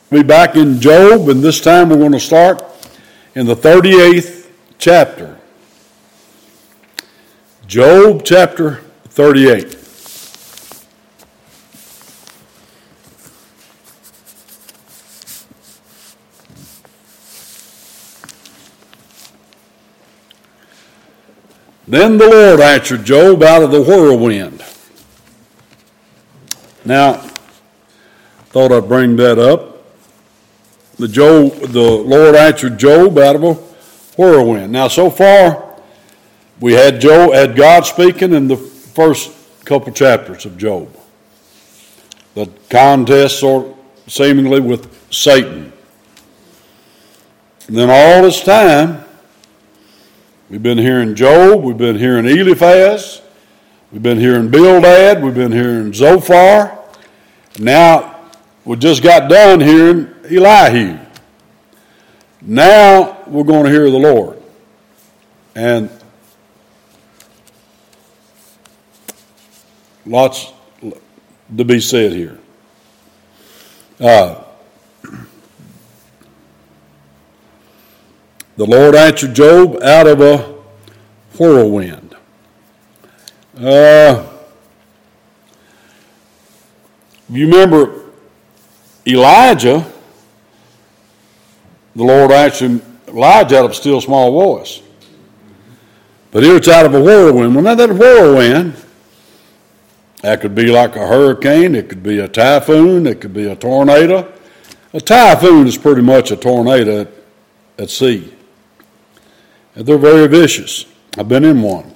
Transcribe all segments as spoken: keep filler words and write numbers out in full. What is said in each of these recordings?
We'll be back in Job, and this time we're going to start in the thirty-eighth chapter. Job chapter thirty-eight. Then the Lord answered Job out of the whirlwind. Now, thought I'd bring that up. The, Job, the Lord answered Job out of a whirlwind. Now, so far, we had Job, had God speaking in the first couple chapters of Job. The contest, sort seemingly, with Satan. And then all this time, we've been hearing Job, we've been hearing Eliphaz, we've been hearing Bildad, we've been hearing Zophar. Now, we just got done hearing Elihu. Now we're going to hear the Lord. And lots to be said here. Uh, the Lord answered Job out of a whirlwind. Uh, you remember Elijah, the Lord answered Elijah out of a still small voice. But here it's out of a whirlwind. Well, now that whirlwind, that could be like a hurricane, it could be a typhoon, it could be a tornado. A typhoon is pretty much a tornado at, at sea. And they're very vicious. I've been in one.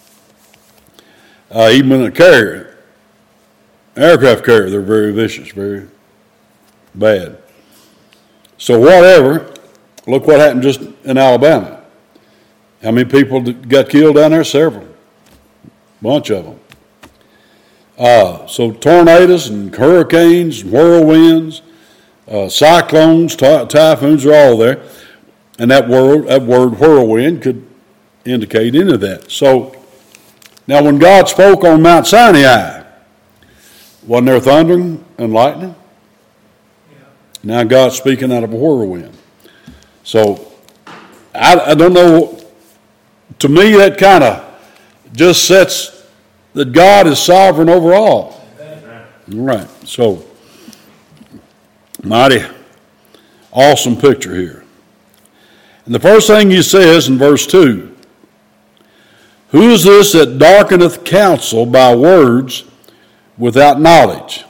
Uh, even in a carrier, aircraft carrier, they're very vicious, very bad. So whatever, look what happened just in Alabama. How many people got killed down there? Several. Bunch of them. Uh, so tornadoes and hurricanes, and whirlwinds, uh, cyclones, ty- typhoons are all there. And that word, that word whirlwind could indicate any of that. So now when God spoke on Mount Sinai, wasn't there thundering and lightning? Now God's speaking out of a whirlwind. So, I, I don't know. To me, that kind of just sets that God is sovereign over all. Amen. Right. So, mighty awesome picture here. And the first thing he says in verse two, who is this that darkeneth counsel by words without knowledge?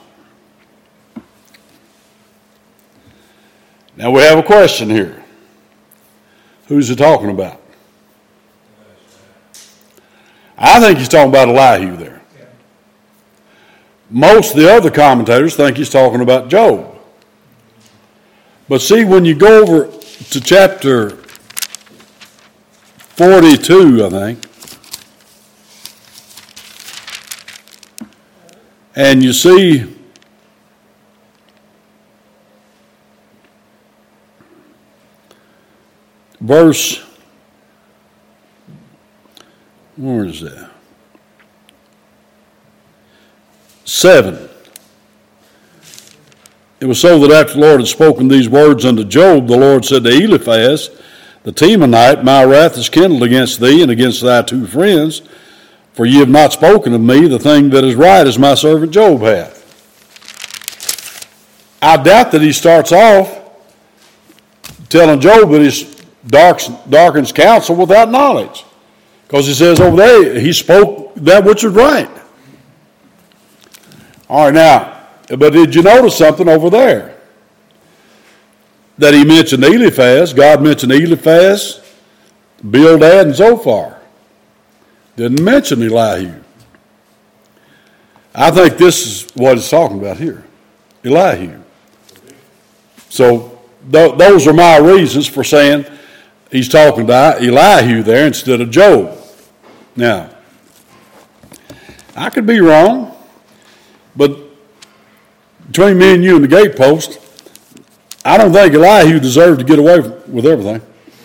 Now we have a question here. Who's he talking about? I think he's talking about Elihu there. Most of the other commentators think he's talking about Job. But see, when you go over to chapter forty-two, I think, and you see verse, where is that? Seven. It was so that after the Lord had spoken these words unto Job, the Lord said to Eliphaz, the Temanite, my wrath is kindled against thee and against thy two friends, for ye have not spoken of me the thing that is right as my servant Job hath. I doubt that he starts off telling Job that he's Darks, darkens counsel without knowledge. Because he says over there, he spoke that which was right. All right, now, but did you notice something over there? That he mentioned Eliphaz, God mentioned Eliphaz, Bildad, and Zophar. Didn't mention Elihu. I think this is what he's talking about here. Elihu. So th- those are my reasons for saying he's talking to Elihu there instead of Job. Now, I could be wrong, but between me and you and the gatepost, I don't think Elihu deserved to get away with everything.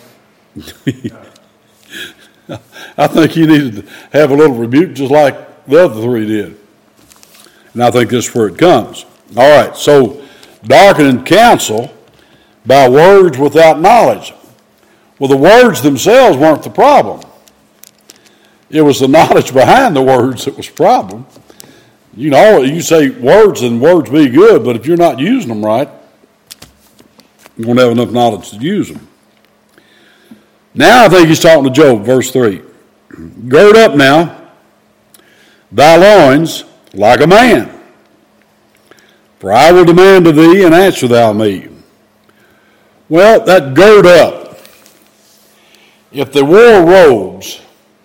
I think he needed to have a little rebuke just like the other three did. And I think this is where it comes. All right, so darkening counsel by words without knowledge. Well, the words themselves weren't the problem. It was the knowledge behind the words that was the problem. You know, you say words and words be good, but if you're not using them right, you won't have enough knowledge to use them. Now I think he's talking to Job, verse three. Gird up now thy loins like a man, for I will demand of thee, and answer thou me. Well, that gird up. If they wore robes,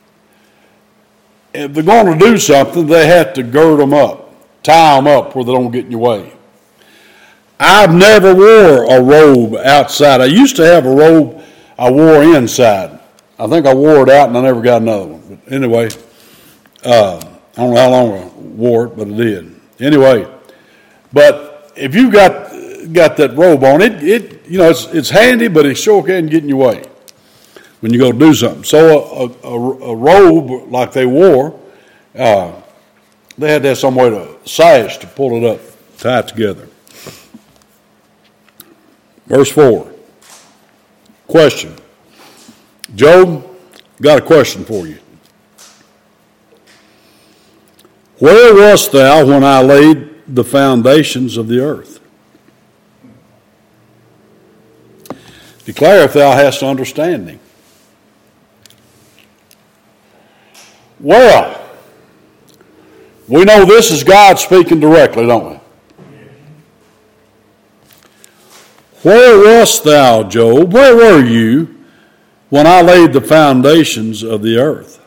if they're going to do something, they have to gird them up, tie them up where they don't get in your way. I've never wore a robe outside. I used to have a robe I wore inside. I think I wore it out and I never got another one. But anyway, uh, I don't know how long I wore it, but I did. Anyway, but if you got got that robe on, it it you know it's it's handy, but it sure can get in your way when you go to do something. So a, a, a robe like they wore, uh, they had to have some way to sash to pull it up, tie it together. Verse four. Question. Job, got a question for you. Where wast thou when I laid the foundations of the earth? Declare if thou hast understanding. Well, we know this is God speaking directly, don't we? Where wast thou, Job? Where were you when I laid the foundations of the earth?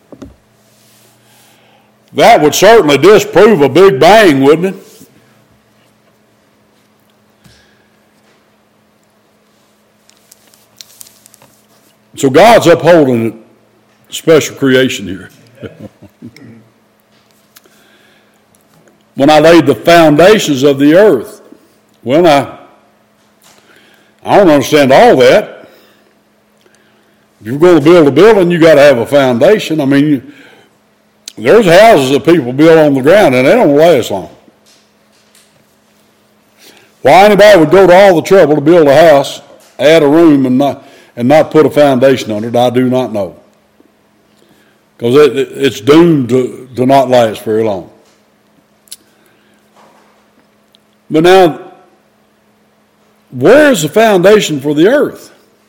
That would certainly disprove a big bang, wouldn't it? So God's upholding a special creation here. When I laid the foundations of the earth, well, I, I don't understand all that. If you're going to build a building, you got to have a foundation. I mean, you, there's houses that people build on the ground, and they don't last long. Why anybody would go to all the trouble to build a house, add a room, and not and not put a foundation under it, I do not know. Because it, it, it's doomed to, to not last very long. But now, where's the foundation for the earth?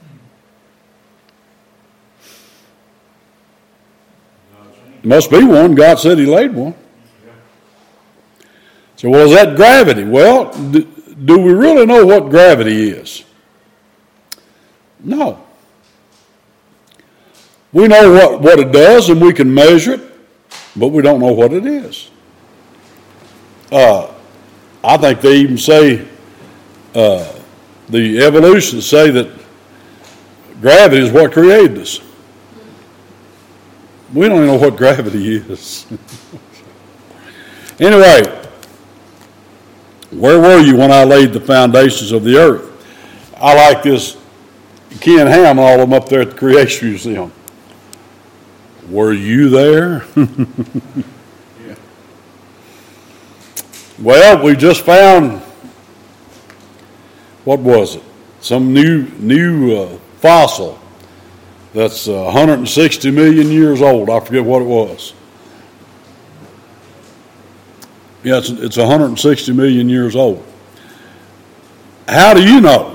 Must be one. God said he laid one. So, well, is that gravity? Well, do, do we really know what gravity is? No. We know what, what it does and we can measure it, but we don't know what it is. Uh, I think they even say, uh, the evolutionists say that gravity is what created us. We don't even know what gravity is. Anyway, where were you when I laid the foundations of the earth? I like this Ken Ham and all of them up there at the Creation Museum. Were you there? Yeah. Well, we just found, what was it? Some new new uh, fossil that's uh, one hundred sixty million years old. I forget what it was. Yeah, it's, it's one hundred sixty million years old. How do you know?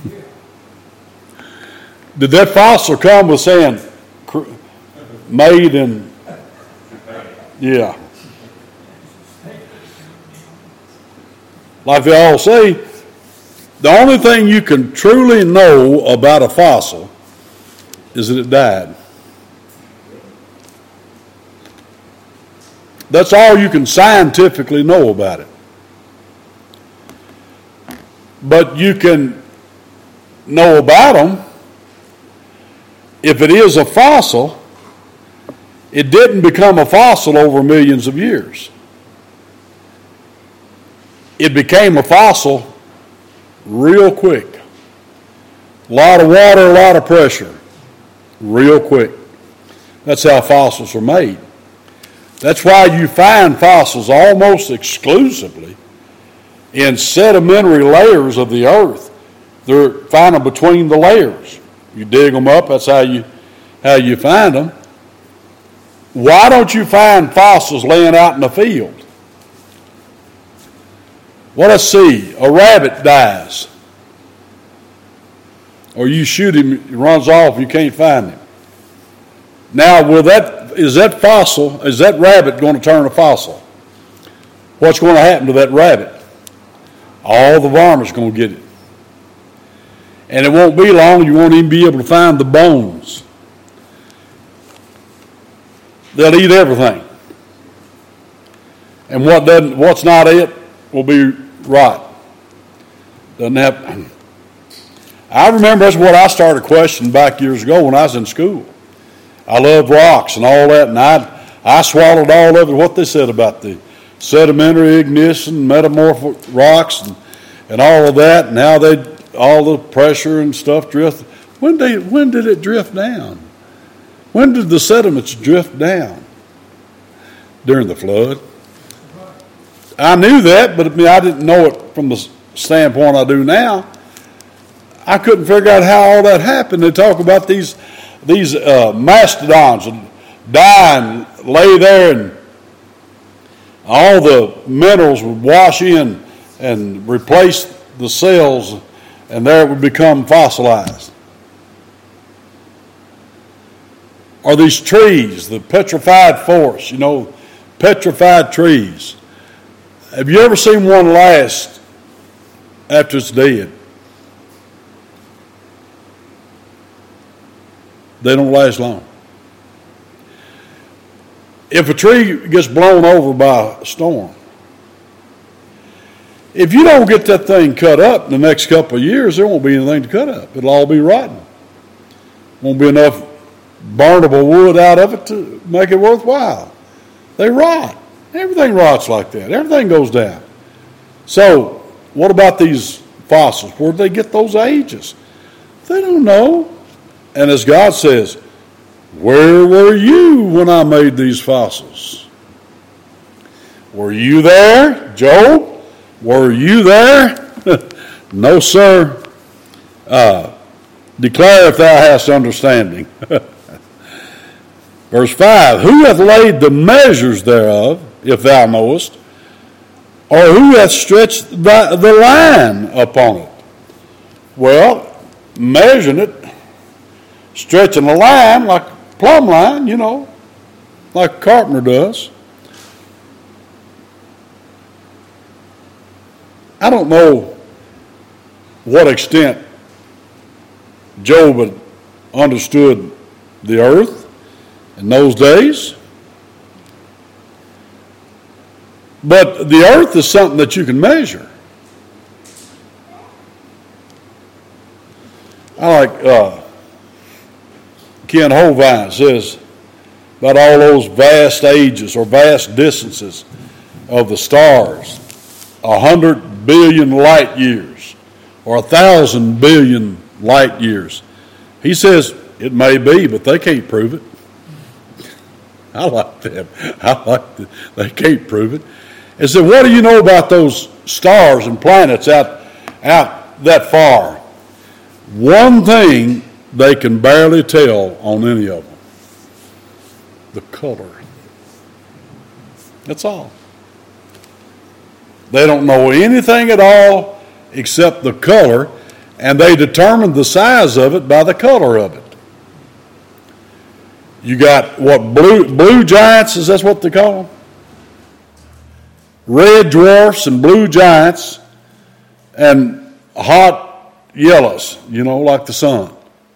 Did that fossil come with saying made in, yeah. Like they all say, the only thing you can truly know about a fossil is that it died. That's all you can scientifically know about it. But you can know about them. If it is a fossil, it didn't become a fossil over millions of years. It became a fossil real quick. A lot of water, a lot of pressure. Real quick. That's how fossils are made. That's why you find fossils almost exclusively in sedimentary layers of the earth. They're finding between the layers. You dig them up, that's how you how you find them. Why don't you find fossils laying out in the field? Well, let's see. A rabbit dies. Or you shoot him, he runs off, you can't find him. Now, will that is that fossil, is that rabbit going to turn a fossil? What's going to happen to that rabbit? All the varmints are going to get it. And it won't be long, you won't even be able to find the bones. They'll eat everything. And what doesn't, what's not it will be rot. Doesn't have. I remember that's what I started questioning back years ago when I was in school. I loved rocks and all that, and I I swallowed all of it, what they said about the sedimentary, ignition, metamorphic rocks, and, and all of that, and how they all the pressure and stuff drift. When did when did it drift down? When did the sediments drift down? During the flood. I knew that, but I, mean, I didn't know it from the standpoint I do now. I couldn't figure out how all that happened. They talk about these these uh, mastodons and die and lay there, and all the minerals would wash in and replace the cells, and there it would become fossilized. Or these trees, the petrified forest, you know, petrified trees. Have you ever seen one last after it's dead? They don't last long. If a tree gets blown over by a storm, if you don't get that thing cut up in the next couple of years, there won't be anything to cut up. It'll all be rotten. Won't be enough burnable wood out of it to make it worthwhile. They rot. Everything rots like that. Everything goes down. So, what about these fossils? Where did they get those ages? They don't know. And as God says, where were you when I made these fossils? Were you there, Job? Were you there? No, sir. Uh, declare if thou hast understanding. Verse five, who hath laid the measures thereof, if thou knowest? Or who hath stretched the, the line upon it? Well, measuring it, stretching a line like plumb line, you know, like a carpenter does. I don't know what extent Job had understood the earth in those days. But the earth is something that you can measure. I like uh, Ken Hovind says about all those vast ages or vast distances of the stars, a hundred billion light years or a thousand billion light years. He says it may be, but they can't prove it. I like that. I like that. They can't prove it. And so what do you know about those stars and planets out, out that far? One thing they can barely tell on any of them. The color. That's all. They don't know anything at all except the color, and they determine the size of it by the color of it. You got what, blue blue giants, is that what they call them? Red dwarfs and blue giants and hot yellows, you know, like the sun.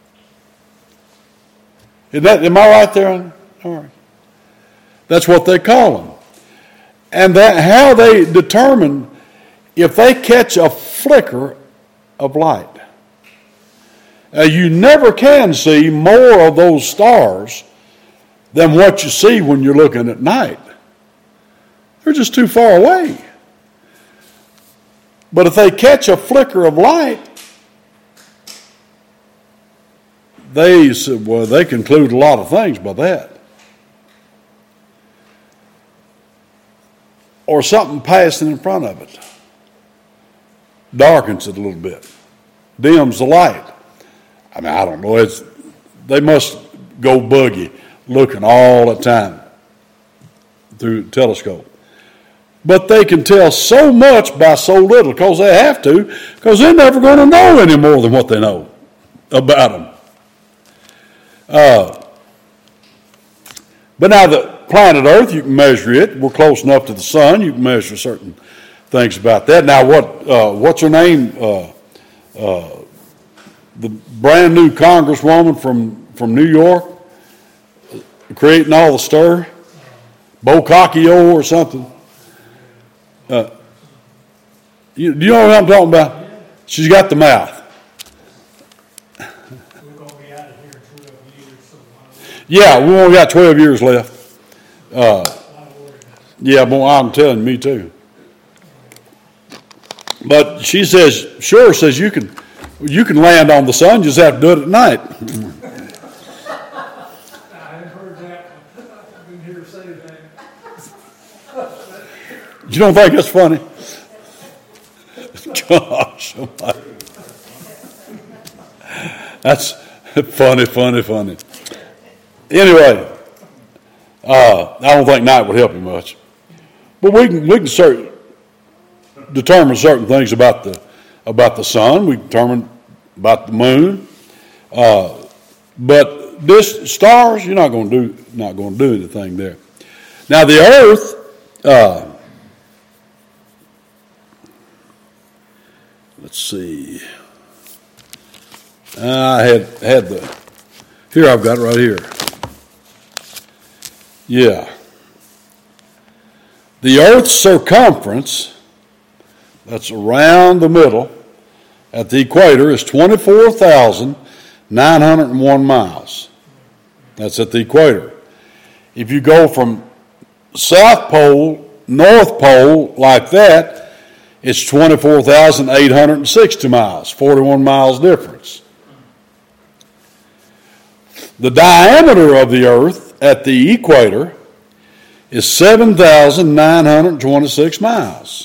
Is that, am I right there? All right. That's what they call them. And that how they determine if they catch a flicker of light. Now, you never can see more of those stars than what you see when you're looking at night. They're just too far away. But if they catch a flicker of light, they said, well, they conclude a lot of things by that. Or something passing in front of it. darkens it a little bit, dims the light. I mean, I don't know. It's, they must go buggy looking all the time through the telescope. But they can tell so much by so little because they have to, because they're never going to know any more than what they know about them. Uh, but now the planet Earth, you can measure it. We're close enough to the sun. You can measure certain things about that. Now, what uh, what's her name? Uh, uh, the brand new congresswoman from, from New York, creating all the stir, Boccaccio or something. Uh, you, do you know what I'm talking about? She's got the mouth. We're going to be out of here in twelve years. So yeah, we only got twelve years left. Uh, yeah, well, I'm telling you, me too. But she says, sure, says you can, you can land on the sun, you just have to do it at night. I haven't heard that. I've been here say that. You don't think that's funny? Gosh, that's funny, funny, funny. Anyway, uh, I don't think night would help you much, but we can we can certain, determine certain things about the about the sun. We determine about the moon, uh, but this stars, you're not going to do not going to do anything there. Now the Earth. Uh, Let's see. I had had the here. I've got it right here. Yeah. The Earth's circumference, that's around the middle, at the equator, is twenty-four thousand nine hundred one miles. That's at the equator. If you go from South Pole, North Pole, like that, it's twenty-four thousand eight hundred sixty miles, forty-one miles difference. The diameter of the Earth at the equator is seven thousand nine hundred twenty-six miles,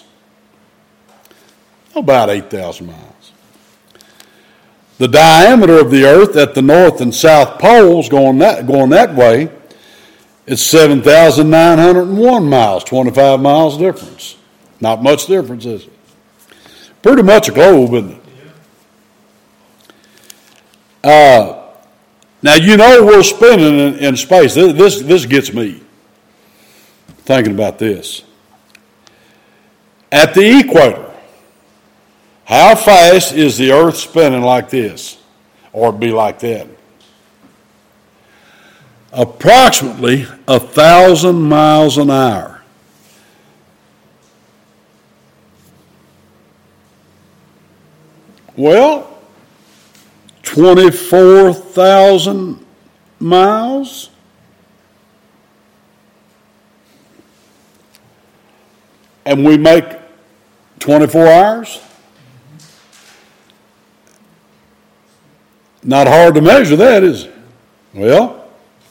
about eight thousand miles. The diameter of the Earth at the North and South poles going that, going that way, it's seven thousand nine hundred one miles, twenty-five miles difference. Not much difference, is it? Pretty much a globe, isn't it? Uh, now, you know we're spinning in, in space. This, this, this gets me thinking about this. At the equator, how fast is the Earth spinning like this? Or it'd be like that? Approximately a thousand miles an hour. Well, twenty-four thousand miles. And we make twenty-four hours. Not hard to measure that, is it? Well,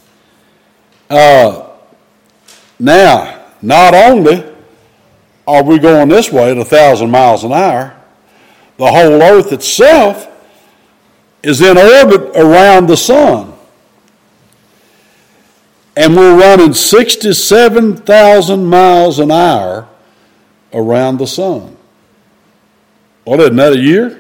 uh, now, not only are we going this way at a thousand miles an hour, the whole Earth itself is in orbit around the sun. And we're running sixty-seven thousand miles an hour around the sun. What, isn't that a year?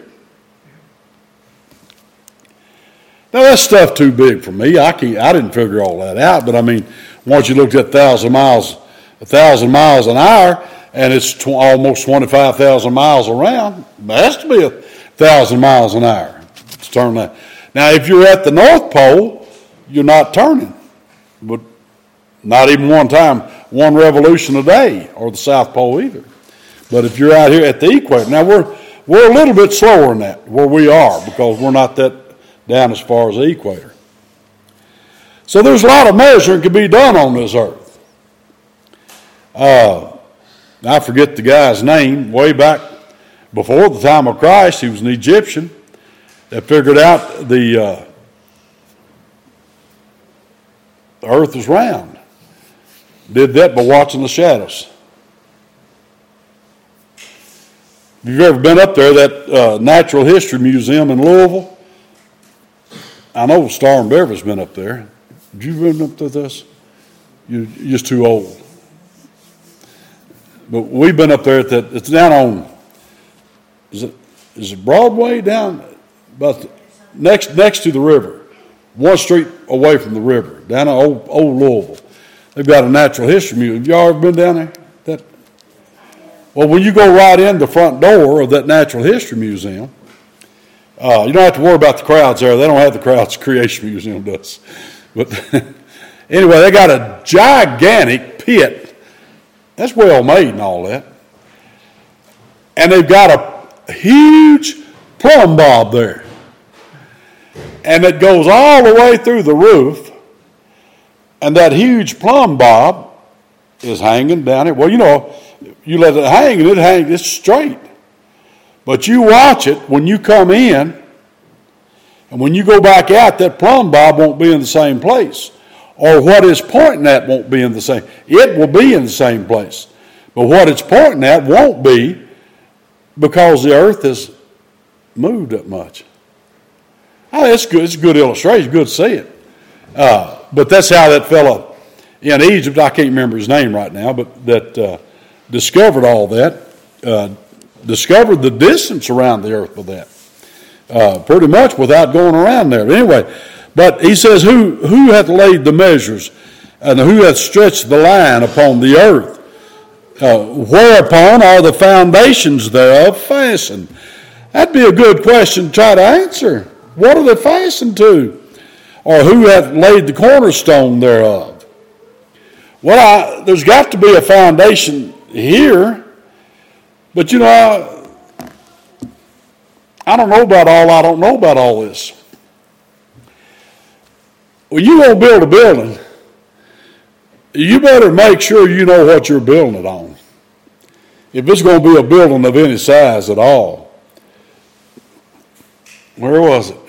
Now, that stuff too big for me. I can't, I didn't figure all that out. But, I mean, once you looked at one thousand miles, one thousand miles an hour, and it's tw- almost twenty-five thousand miles around, it has to be one thousand miles an hour to turn that. Now, if you're at the North Pole, you're not turning. But not even one time, one revolution a day, or the South Pole either. But if you're out here at the equator, now we're we're a little bit slower than that, where we are, because we're not that down as far as the equator. So there's a lot of measuring can be done on this earth. Uh, I forget the guy's name. Way back before the time of Christ, he was an Egyptian that figured out the, uh, the earth was round. Did that by watching the shadows. If you've ever been up there, that uh, Natural History Museum in Louisville, I know Star and Beverly's been up there. Have you been up to this? You're just too old. But we've been up there at that. It's down on. Is it is it Broadway down, about the, next next to the river, one street away from the river, down in old old Louisville. They've got a natural history museum. Have y'all ever been down there? That. Well, when you go right in the front door of that Natural History Museum, uh, you don't have to worry about the crowds there. They don't have the crowds the Creation Museum does. But anyway, they got a gigantic pit. That's well made and all that. And they've got a huge plumb bob there. And it goes all the way through the roof. And that huge plumb bob is hanging down here. Well, you know, you let it hang and it hangs, it's straight. But you watch it when you come in, and when you go back out, that plumb bob won't be in the same place. Or what it's pointing at won't be in the same. It will be in the same place. But what it's pointing at won't be, because the earth has moved that much. Oh, it's good. It's a good illustration. Good to see it. Uh, but that's how that fellow in Egypt, I can't remember his name right now, but that uh, discovered all that, uh, discovered the distance around the earth with that. Uh, pretty much without going around there. But anyway, but he says, who, who hath laid the measures, and who hath stretched the line upon the earth? Uh, whereupon are the foundations thereof fastened? That'd be a good question to try to answer. What are they fastened to? Or who hath laid the cornerstone thereof? Well, I, there's got to be a foundation here, but you know, I, I don't know about all, I don't know about all this. When you go build a building, you better make sure you know what you're building it on. If it's going to be a building of any size at all. Where was it?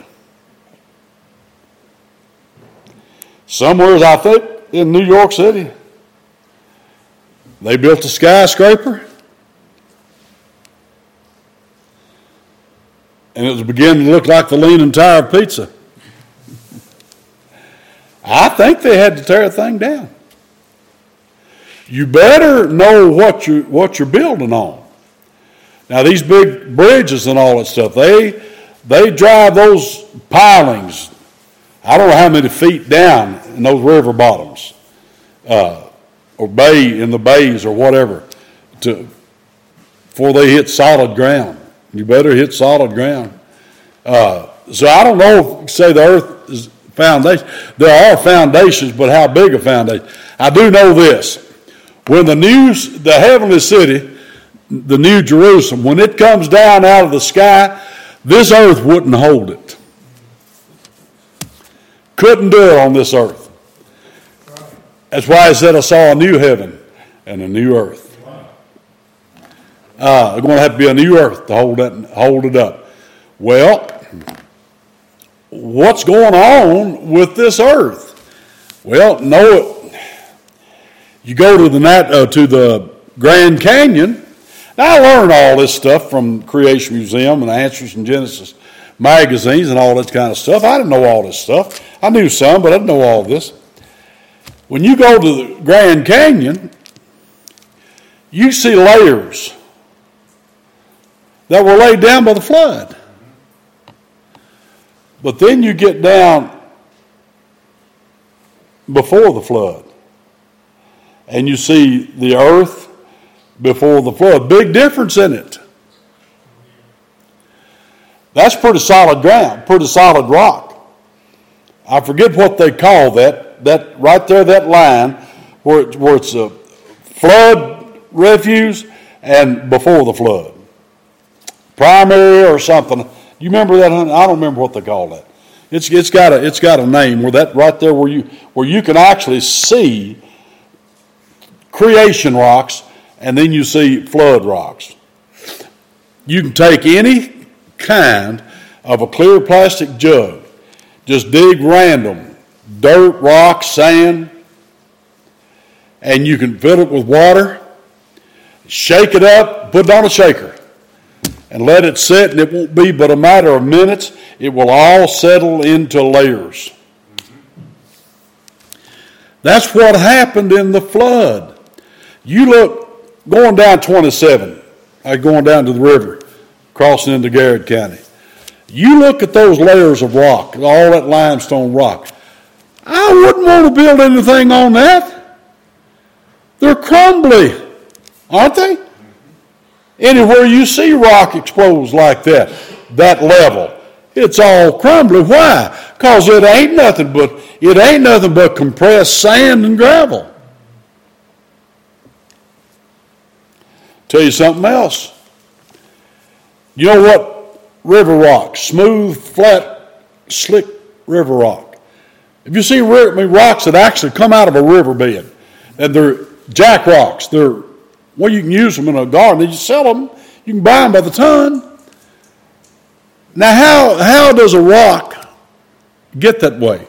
Somewhere, I think, in New York City. They built a skyscraper. And it was beginning to look like the Leaning Tower of Pizza. I think they had to tear the thing down. You better know what you what you're building on. Now these big bridges and all that stuff, they they drive those pilings, I don't know how many feet down in those river bottoms, uh, or bay in the bays or whatever, to before they hit solid ground. You better hit solid ground. Uh, so I don't know if, say the earth is foundation. There are foundations, but how big a foundation? I do know this. When the new, the heavenly city, the New Jerusalem, when it comes down out of the sky, this earth wouldn't hold it. Couldn't do it on this earth. That's why I said I saw a new heaven and a new earth. Uh, there's going to have to be a new earth to hold that, hold it up. Well, what's going on with this earth? Well, know it. You go to the nat, uh, to the Grand Canyon. Now, I learned all this stuff from Creation Museum and Answers in Genesis magazines and all that kind of stuff. I didn't know all this stuff. I knew some, but I didn't know all this. When you go to the Grand Canyon, you see layers that were laid down by the flood. But then you get down before the flood, and you see the earth before the flood. Big difference in it. That's pretty solid ground, pretty solid rock. I forget what they call that. That right there, that line where, it, where it's a flood refuse and before the flood. Primary or something. You remember that? I don't remember what they call that. It's it's got a it's got a name where that right there where you where you can actually see creation rocks and then you see flood rocks. You can take any kind of a clear plastic jug, just dig random dirt, rock, sand, and you can fill it with water, shake it up, put it on a shaker. and let it sit, and it won't be but a matter of minutes. It will all settle into layers. That's what happened in the flood. You look, going down twenty-seven, uh, going down to the river, crossing into Garrett County. You look at those layers of rock, all that limestone rock. I wouldn't want to build anything on that. They're crumbly, aren't they? Anywhere you see rock exposed like that, that level, it's all crumbly. Why? Because it ain't nothing but it ain't nothing but compressed sand and gravel. Tell you something else. You know what river rock? Smooth, flat, slick river rock. If you see I mean, rocks that actually come out of a riverbed, and they're jack rocks, they're well, you can use them in a garden. You sell them. You can buy them by the ton. Now, how, how does a rock get that way?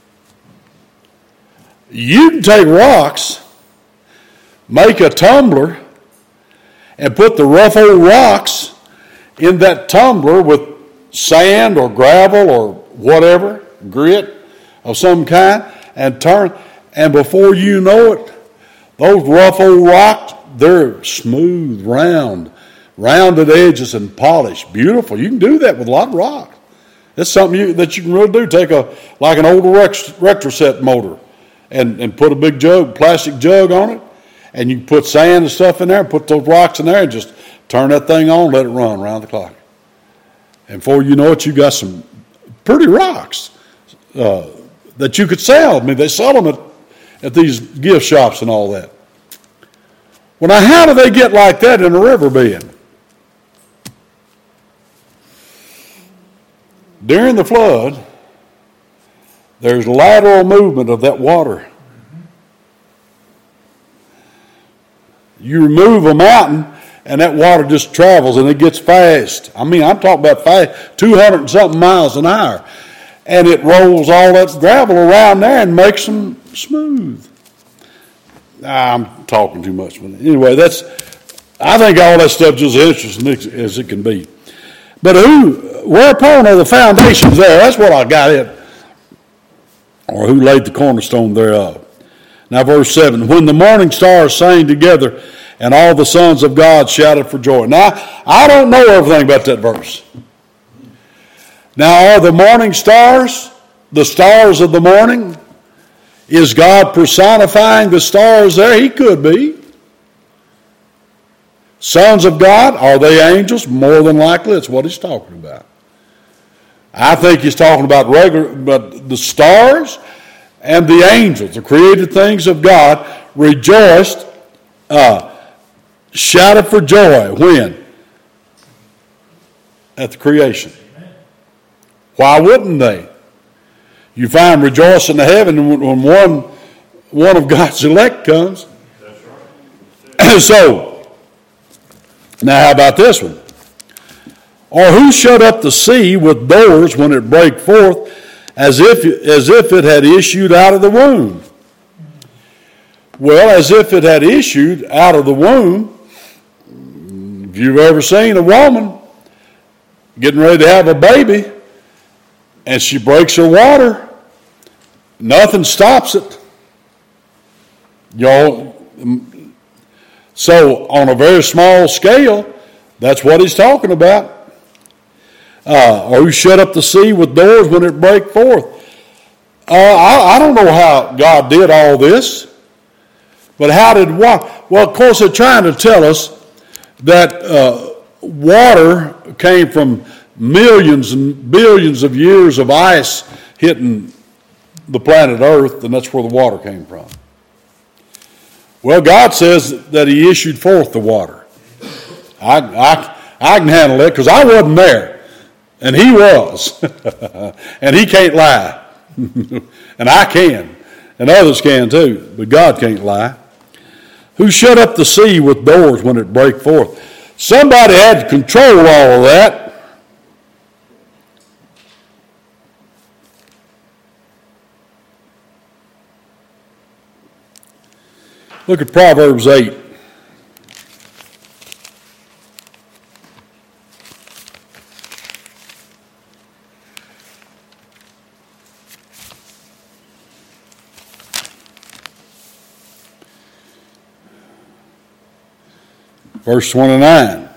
You can take rocks, make a tumbler, and put the rough old rocks in that tumbler with sand or gravel or whatever, grit of some kind, and turn. And before you know it, those rough old rocks, they're smooth, round, rounded edges and polished. Beautiful. You can do that with a lot of rock. That's something you, that you can really do. Take a like an old Rector-Set motor and, and put a big jug, plastic jug on it, and you can put sand and stuff in there and put those rocks in there and just turn that thing on, let it run around the clock. And before you know it, you got some pretty rocks uh, that you could sell. I mean, they sell them at, at these gift shops and all that. Well, now, how do they get like that in a riverbed? During the flood, there's lateral movement of that water. You remove a mountain, and that water just travels, and it gets fast. I mean, I'm talking about fast, two hundred and something miles an hour. And it rolls all that gravel around there and makes them smooth. I'm talking too much. But anyway, that's, I think all that stuff just as interesting as it can be. But who, whereupon are the foundations there? That's what I got it. Or who laid the cornerstone thereof. Now verse seven, when the morning stars sang together and all the sons of God shouted for joy. Now, I don't know everything about that verse. Now, are the morning stars the stars of the morning? Is God personifying the stars there? He could be. Sons of God, are they angels? More than likely, that's what he's talking about. I think he's talking about regular, but the stars and the angels, the created things of God, rejoiced, uh, shouted for joy. When? At the creation. Why wouldn't they? You find rejoicing in heaven when one, one of God's elect comes. That's right. So, now how about this one? Or who shut up the sea with doors when it brake forth, as if, as if it had issued out of the womb? Well, as if it had issued out of the womb. If you've ever seen a woman getting ready to have a baby, and she breaks her water, nothing stops it. Y'all, so on a very small scale, that's what he's talking about. Uh, or who shut up the sea with doors when it brake forth. Uh, I, I don't know how God did all this, but how did water? Well, of course, they're trying to tell us that uh, water came from millions and billions of years of ice hitting the planet Earth, and that's where the water came from. Well, God says that he issued forth the water. I, I, I can handle it because I wasn't there, and he was. And he can't lie. And I can, and others can too, but God can't lie. Who shut up the sea with doors when it brake forth? Somebody had to control all of that. Look at Proverbs eight. Verse twenty-nine.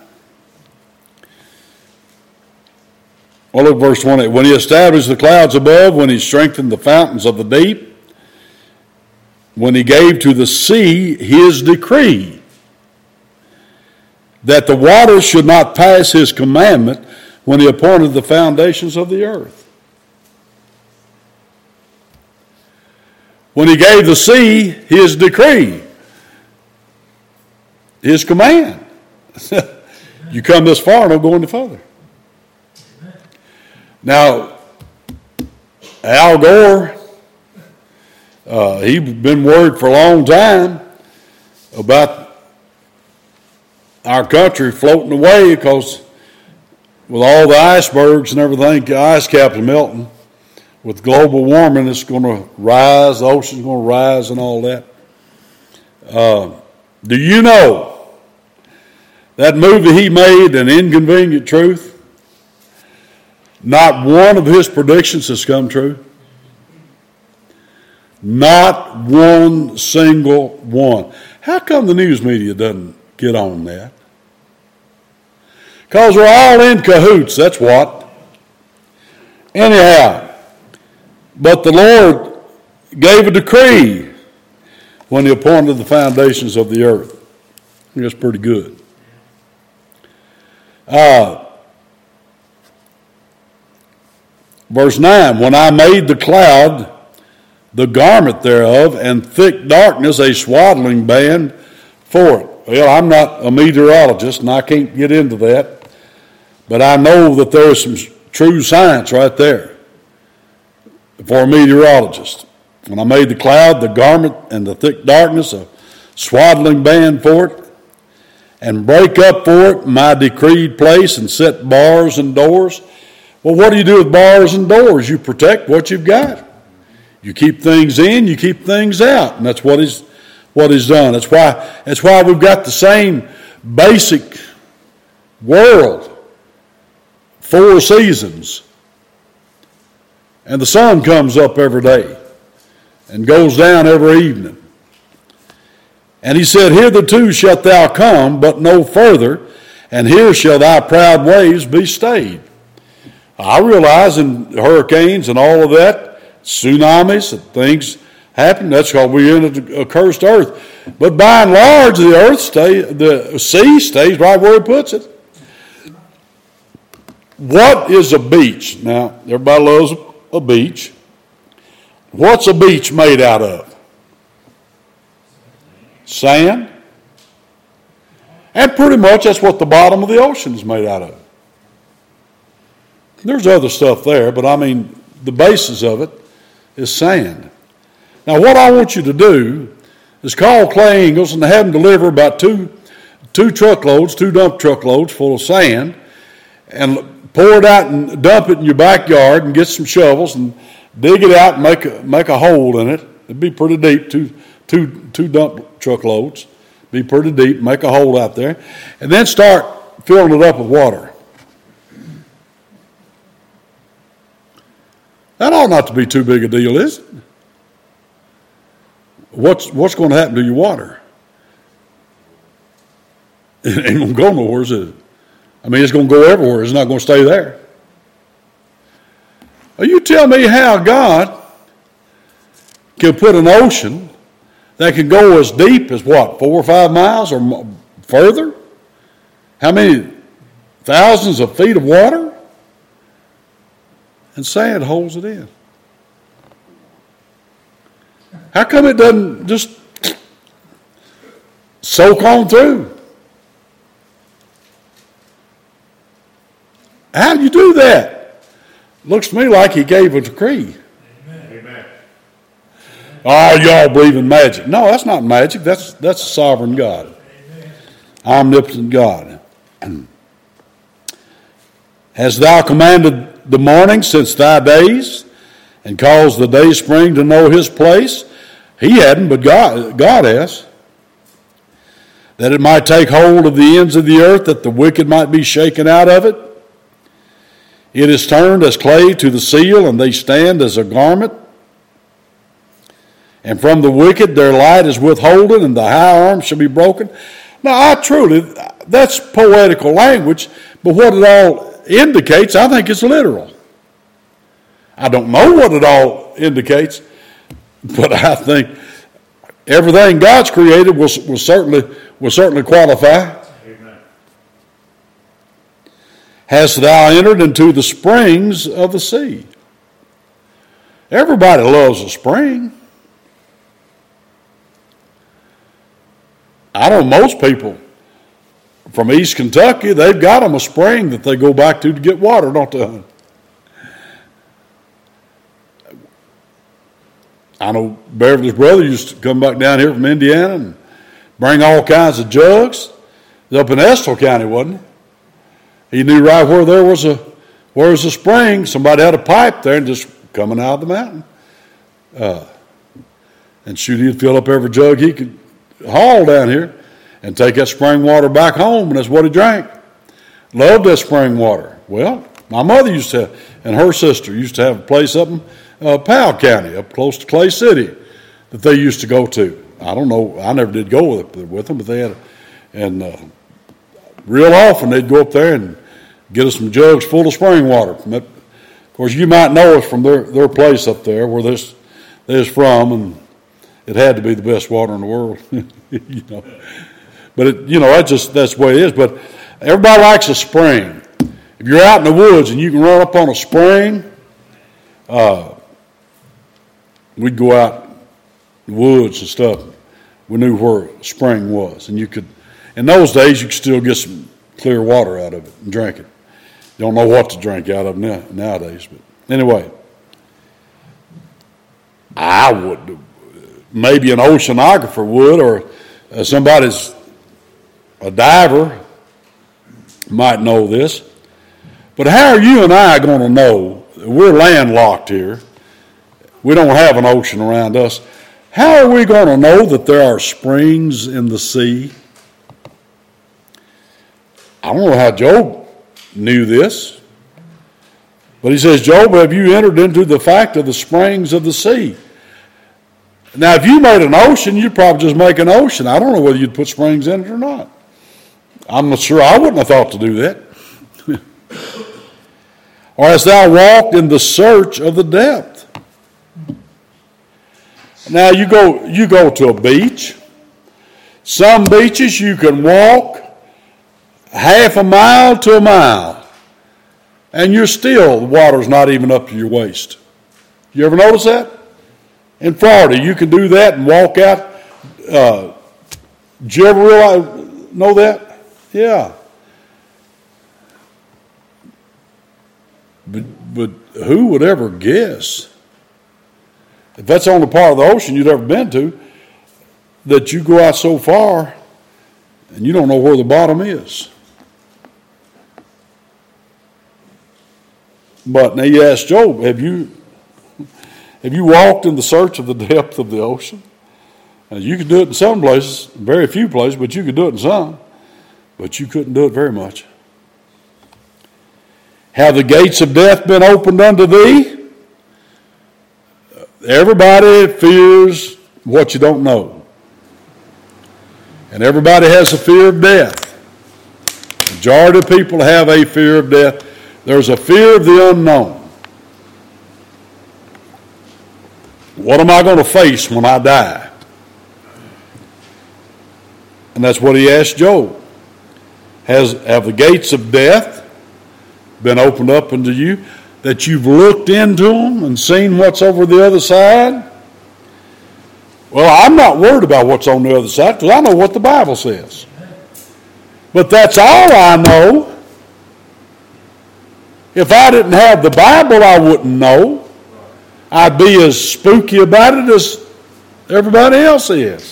Well, look, verse twenty. When he established the clouds above, when he strengthened the fountains of the deep, when he gave to the sea his decree, that the waters should not pass his commandment, when he appointed the foundations of the earth. When he gave the sea his decree, his command. You come this far, don't go any further. Now, Al Gore, uh, he's been worried for a long time about our country floating away because with all the icebergs and everything, the ice caps are melting. With global warming, it's going to rise, the ocean's going to rise and all that. Uh, do you know that movie he made, An Inconvenient Truth? Not one of his predictions has come true. Not one single one. How come the news media doesn't get on that? Because we're all in cahoots, that's what. Anyhow, but the Lord gave a decree when he appointed the foundations of the earth. I think that's pretty good. Uh, verse nine, when I made the cloud the garment thereof, and thick darkness a swaddling band for it. Well, I'm not a meteorologist, and I can't get into that, but I know that there's some true science right there for a meteorologist. When I made the cloud, the garment, and the thick darkness, a swaddling band for it, and break up for it my decreed place, and set bars and doors. Well, what do you do with bars and doors? You protect what you've got. You keep things in, you keep things out, and that's what he's what he's done. That's why that's why we've got the same basic world, four seasons, and the sun comes up every day and goes down every evening. And he said, hitherto shalt thou come, but no further, and here shall thy proud waves be stayed. I realize in hurricanes and all of that, tsunamis and things happen. That's because we're in a, a cursed earth. But by and large, the earth stay, the sea stays right where it puts it. What is a beach? Now, everybody loves a beach. What's a beach made out of? Sand. And pretty much that's what the bottom of the ocean is made out of. There's other stuff there, but I mean, the basis of it is sand. Now, what I want you to do is call Clay Ingalls and have them deliver about two, two truckloads, two dump truckloads full of sand, and pour it out and dump it in your backyard and get some shovels and dig it out and make a, make a hole in it. It'd be pretty deep, two, two, two dump truckloads. Be pretty deep, make a hole out there, and then start filling it up with water. That ought not to be too big a deal, is it? What's, what's going to happen to your water? It ain't going to go nowhere, is it? I mean, it's going to go everywhere. It's not going to stay there. Well, you tell me how God can put an ocean that can go as deep as what, four or five miles or further? How many thousands of feet of water? And sand holds it in. How come it doesn't just soak on through? How do you do that? Looks to me like he gave a decree. Amen. Oh, y'all believe in magic. No, that's not magic. That's that's a sovereign God. Amen. Omnipotent God. Hast thou commanded the morning since thy days, and caused the day spring to know his place? He hadn't, but God, God has. That it might take hold of the ends of the earth, that the wicked might be shaken out of it. It is turned as clay to the seal, and they stand as a garment. And from the wicked their light is withholden, and the high arm shall be broken. Now, I truly, that's poetical language, but what it all indicates, I think it's literal. I don't know what it all indicates, but I think everything God's created will, will certainly will certainly qualify. Amen. Hast thou entered into the springs of the sea? Everybody loves a spring. I know most people from East Kentucky, they've got them a spring that they go back to to get water, don't they? I know Beverly's brother used to come back down here from Indiana and bring all kinds of jugs. It was up in Estill County, wasn't he? He knew right where there was a where was a spring. Somebody had a pipe there and just coming out of the mountain. Uh, and shoot, he'd fill up every jug he could haul down here and take that spring water back home, and that's what he drank. Loved that spring water. Well, my mother used to, and her sister used to have a place up in uh, Powell County, up close to Clay City, that they used to go to. I don't know, I never did go with, with them, but they had, and uh, real often they'd go up there and get us some jugs full of spring water. Of course, you might know us from their, their place up there where this they're from, and it had to be the best water in the world, you know. But it, you know, that's just that's the way it is. But everybody likes a spring. If you're out in the woods and you can run up on a spring, uh, we'd go out in the woods and stuff. We knew where a spring was, and you could. In those days, you could still get some clear water out of it and drink it. You don't know what to drink out of now, nowadays, but anyway, I would. Maybe an oceanographer would, or uh, somebody's a diver might know this. But how are you and I going to know? We're landlocked here. We don't have an ocean around us. How are we going to know that there are springs in the sea? I don't know how Job knew this. But he says, Job, have you entered into the fact of the springs of the sea? Now, if you made an ocean, you'd probably just make an ocean. I don't know whether you'd put springs in it or not. I'm not sure. I wouldn't have thought to do that. Or hast thou walked in the search of the depth? Now, you go, you go to a beach. Some beaches you can walk half a mile to a mile, and you're still, the water's not even up to your waist. You ever notice that? In Florida, you can do that and walk out. Uh, did you ever realize, know that? Yeah. But, but who would ever guess, if that's the only part of the ocean you'd ever been to, that you go out so far and you don't know where the bottom is? But now you ask Job, have you have you walked in the search of the depth of the ocean? Now, you could do it in some places, very few places, but you could do it in some. But you couldn't do it very much. Have the gates of death been opened unto thee? Everybody fears what you don't know. And everybody has a fear of death. The majority of people have a fear of death. There's a fear of the unknown. What am I going to face when I die? And that's what he asked Job. Has, have the gates of death been opened up unto you, that you've looked into them and seen what's over the other side? Well, I'm not worried about what's on the other side because I know what the Bible says. But that's all I know. If I didn't have the Bible, I wouldn't know. I'd be as spooky about it as everybody else is.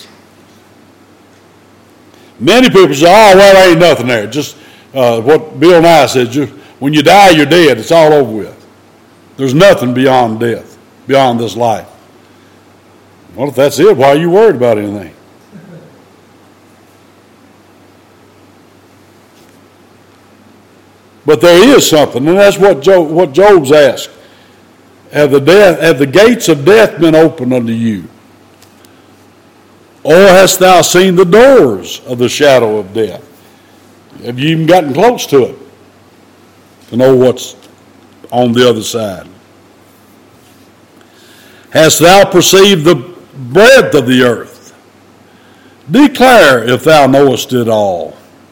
Many people say, oh, well, there ain't nothing there. Just uh, what Bill Nye said, just, when you die, you're dead. It's all over with. There's nothing beyond death, beyond this life. Well, if that's it, why are you worried about anything? But there is something, and that's what Job, what Job's asked. Have the death, have the gates of death been opened unto you? Or hast thou seen the doors of the shadow of death? Have you even gotten close to it to know what's on the other side? Hast thou perceived the breadth of the earth? Declare if thou knowest it all.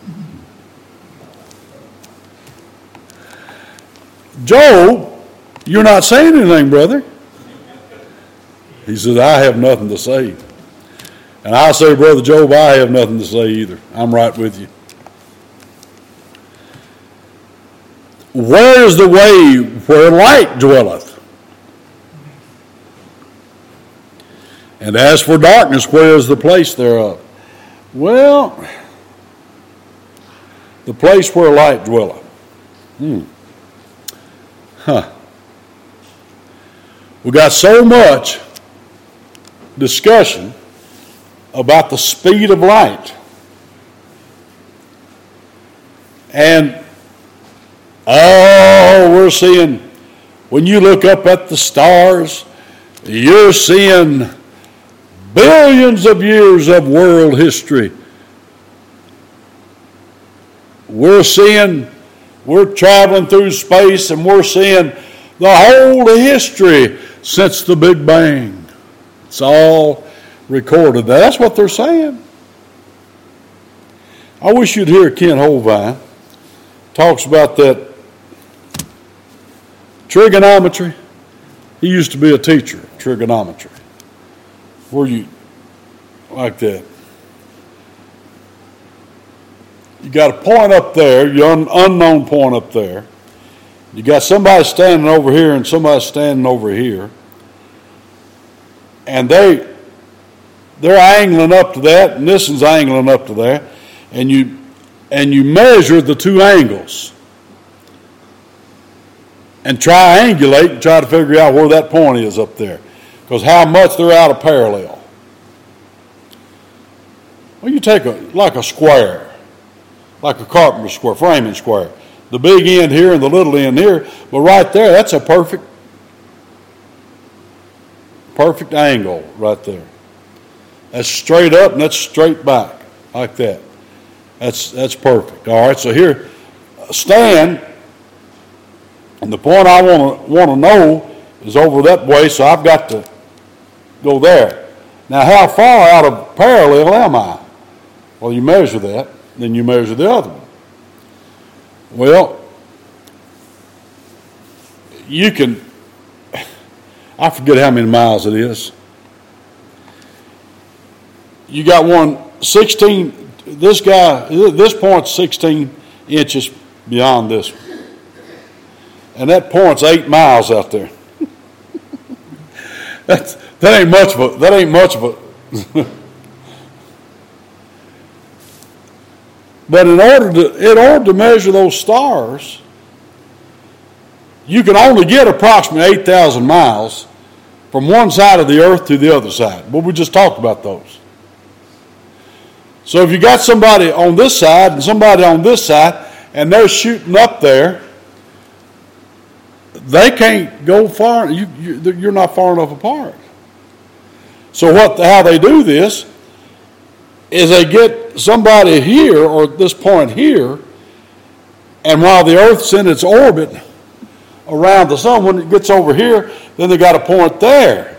Job, you're not saying anything, brother. He says, I have nothing to say. And I say, Brother Job, I have nothing to say either. I'm right with you. Where is the way where light dwelleth? And as for darkness, where is the place thereof? Well, the place where light dwelleth. Hmm. Huh. We got so much discussion about the speed of light. And oh, we're seeing, when you look up at the stars, you're seeing billions of years of world history. We're seeing, we're traveling through space and we're seeing the whole history since the Big Bang. It's all recorded. That's what they're saying. I wish you'd hear Ken Holvine talks about that trigonometry. He used to be a teacher of trigonometry. Where you, like that. You got a point up there, your un, unknown point up there. You got somebody standing over here and somebody standing over here. And they, they're angling up to that, and this one's angling up to that. And you, and you measure the two angles. And triangulate and try to figure out where that point is up there. Because how much they're out of parallel. Well, you take a, like a square. Like a carpenter square, framing square. The big end here and the little end here. But right there, that's a perfect, perfect angle right there. That's straight up and that's straight back. Like that. That's that's perfect. All right, so here, stand. And the point I want to want to know is over that way, so I've got to go there. Now, how far out of parallel am I? Well, you measure that, then you measure the other one. Well, you can, I forget how many miles it is. You got one sixteen, this guy, this point's sixteen inches beyond this one. And that point's eight miles out there. That's, that ain't much of a, that ain't much of a. But in order to, in order to measure those stars, you can only get approximately eight thousand miles from one side of the earth to the other side. Well, we just talked about those. So if you got somebody on this side and somebody on this side, and they're shooting up there, they can't go far. You, you, you're not far enough apart. So what? How they do this is they get somebody here or this point here, and while the Earth's in its orbit around the sun, when it gets over here, then they got a point there.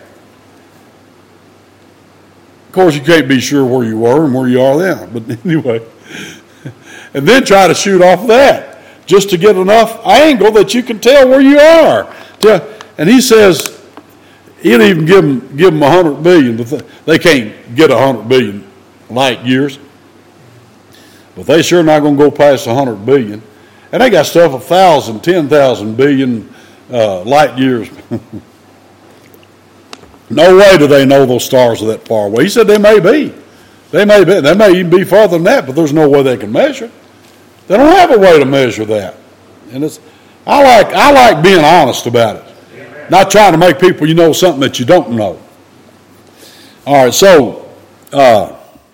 Of course, you can't be sure where you were and where you are now, but anyway. And then try to shoot off that, just to get enough angle that you can tell where you are. And he says, he'll even give them, give them one hundred billion. They can't get one hundred billion light years. But they sure not going to go past one hundred billion. And they got stuff a thousand, ten thousand billion uh, light years. No way do they know those stars are that far away. He said they may be. They may be. They may even be farther than that, but there's no way they can measure. They don't have a way to measure that. And it's I like I like being honest about it. Amen. Not trying to make people you know something that you don't know. All right, so uh,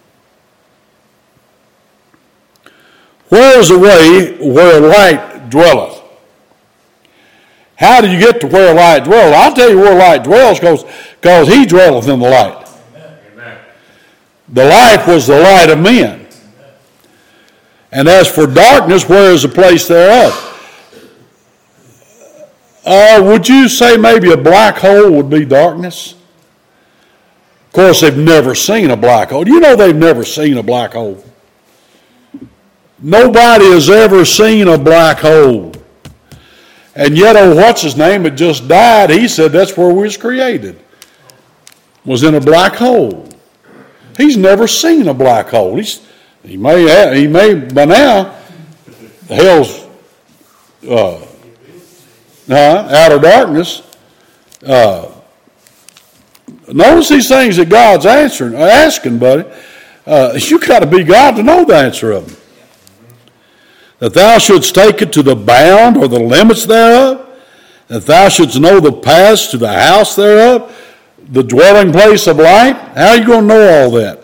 where is the way where light dwelleth? How do you get to where light dwelleth? I'll tell you where light dwells, because he dwelleth in the light. Amen. The light was the light of men. And as for darkness, where is the place thereof? Uh, would you say maybe a black hole would be darkness? Of course, they've never seen a black hole. You know they've never seen a black hole. Nobody has ever seen a black hole. And yet, oh, what's his name had just died. He said that's where we was created. Was in a black hole. He's never seen a black hole. He's, he may have, he may by now, hell's uh, uh, outer darkness. Uh, notice these things that God's answering, asking, buddy. Uh, you got to be God to know the answer of them. That thou shouldst take it to the bound or the limits thereof, that thou shouldst know the paths to the house thereof, the dwelling place of light. How are you going to know all that?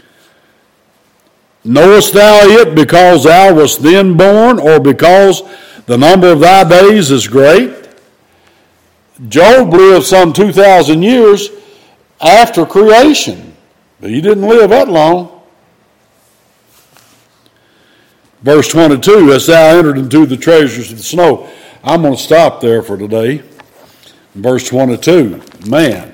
Knowest thou it because thou wast then born, or because the number of thy days is great? Job lived some two thousand years after creation, but he didn't live that long. Verse twenty-two, as thou entered into the treasures of the snow. I'm going to stop there for today. Verse twenty-two, man.